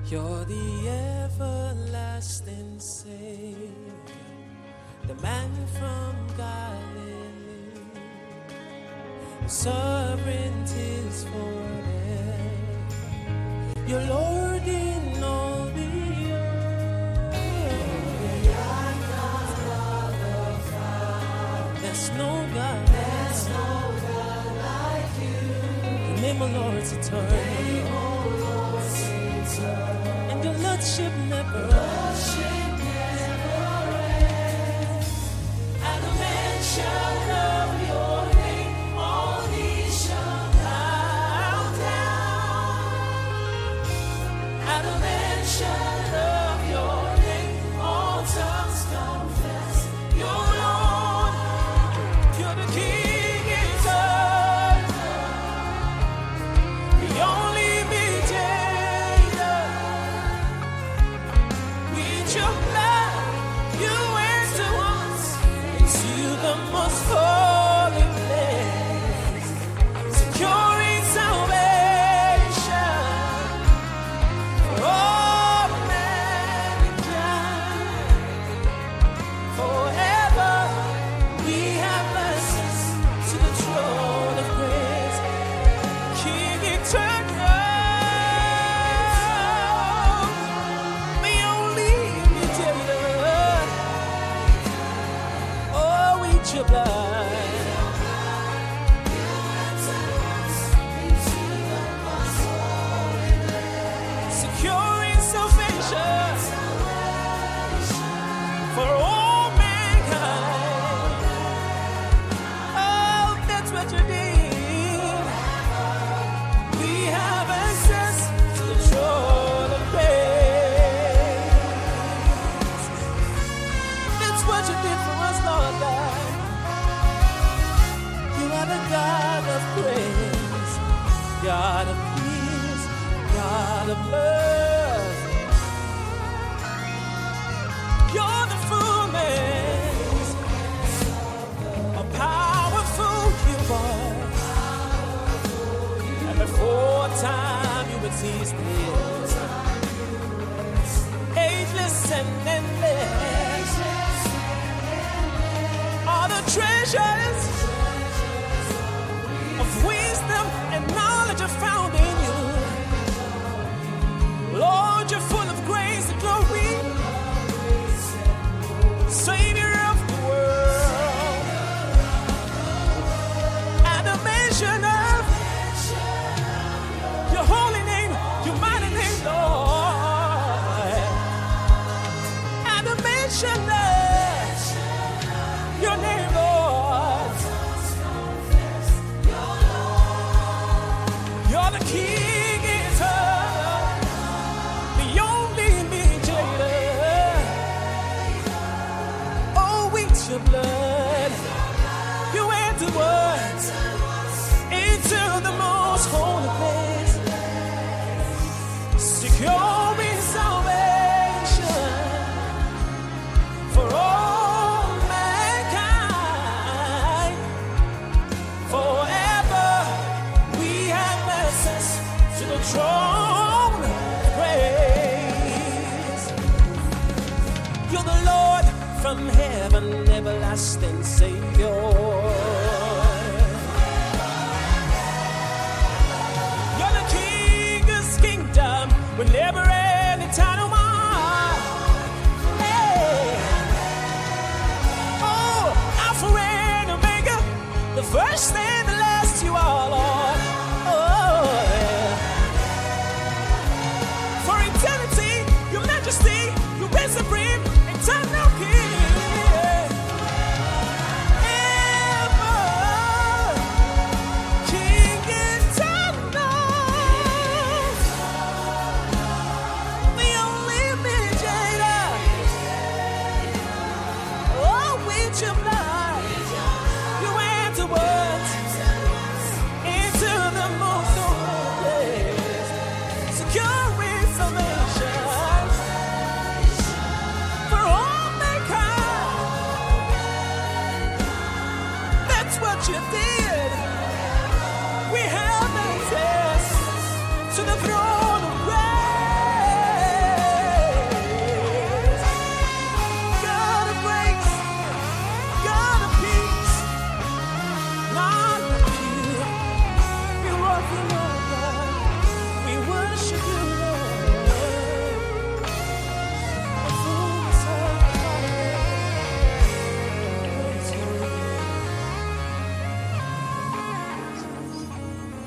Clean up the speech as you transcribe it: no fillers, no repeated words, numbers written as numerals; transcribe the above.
You're the everlasting Savior, the man from Galilee. Sovereignty is forever. You're Lord in all the earth. There's no God. There's no God like you. The name of the Lord's eternal. And your lordship never ends. At the mention of your name, all knees shall bow down. At the mention of your name, all tongues confess you're Lord. You're the King eternal, the only mediator. With your blood, you enter us into the most holy place, securing salvation for all mankind. Forever we have access to the throne of grace, King eternal, the only mediator. Oh, with your blood, securing salvation for all mankind. Oh, that's what you did. We have access to the throne of grace. That's what you did for us, Lord God. You are the God of grace, God of peace, God of love. You're the fullness of powerful you are. And before time you existed, ageless and endless, all the treasures of wisdom and knowledge are found in you. Lord, you're full of grace and glory, Savior of the world. At the mention of your holy name, your mighty name, Lord. At the mention of your name, Lord, you're the King eternal, the only mediator. Oh, with your blood, you enter us into the most holy place, securing salvation for all mankind. Forever we have access to the throne of grace. You're the Lord from heaven, everlasting Savior. You're the King of His kingdom, with never ending time no more. Hey. Oh, Alpha and Omega, the first and the last, you are, Lord. Oh, yeah. For eternity, your majesty, you reign supreme, eternal King. Ever King eternal, the only mediator. Oh, with your blood, you enter us into the most holy place, securing salvation for all mankind. That's what you did. We have access to the throne